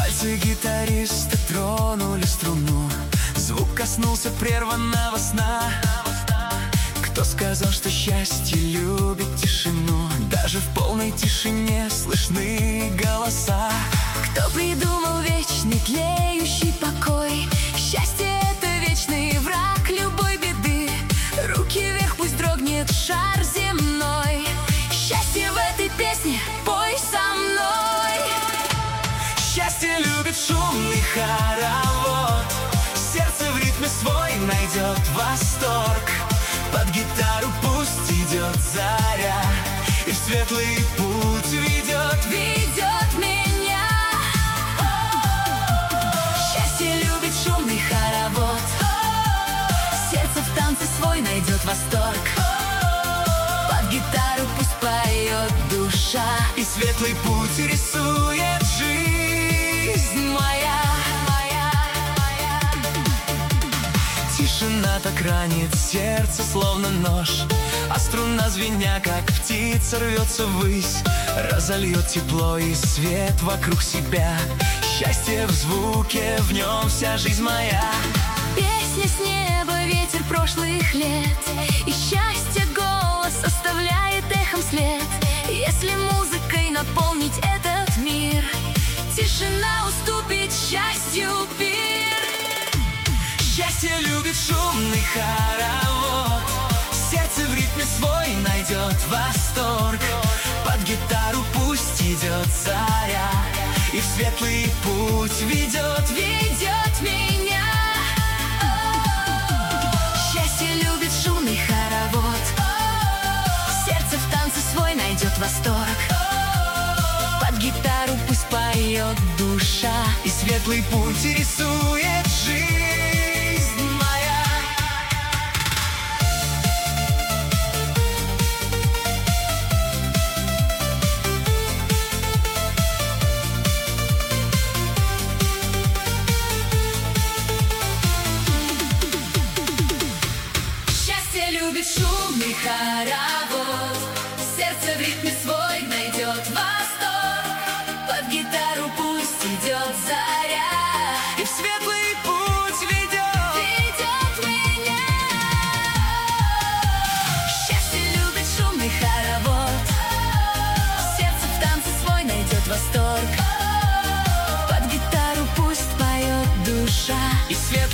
Пальцы гитариста тронули струну, звук коснулся прерванного сна. Кто сказал, что счастье любит тишину? Даже в полной тишине слышны голоса. Кто придумал вечный тлеющий покой? Счастье — это вечный враг любой беды. Руки вверх, пусть дрогнет шар земной. Счастье в этой песне, пой со мной. Счастье любит шумный хоровод, сердце в ритме свой найдет восторг. Под гитару пусть идет заря, и в светлый путь ведет меня. Счастье любит шумный хоровод, сердце в танце свой найдет восторг. Под гитару пусть поет душа, и светлый путь рисует жизнь моя. Тишина так ранит сердце, словно нож, а струна, звеня, как птица, рвется ввысь. Разольет тепло и свет вокруг себя. Счастье в звуке, в нем вся жизнь моя. Песня с неба, ветер прошлых лет, и счастье голос оставляет эхом след. Если музыкой наполнить этот мир, тишина уступит счастью пир. Счастье любит шумный хоровод, сердце в ритме свой найдет восторг. Под гитару пусть идет заря, и в светлый путь ведет меня. Счастье любит шумный хоровод, сердце в танце свой найдет восторг. Под гитару пусть поет душа, и светлый путь рисует жизнь моя. Счастье любит шумный хоровод, сердце в ритме свой найдет восторг. Под гитару пусть идет заря, И в светлый путь ведет меня. Счастье любит шумный хоровод, сердце в танце свой найдет восторг. Под гитару пусть поет душа, и свет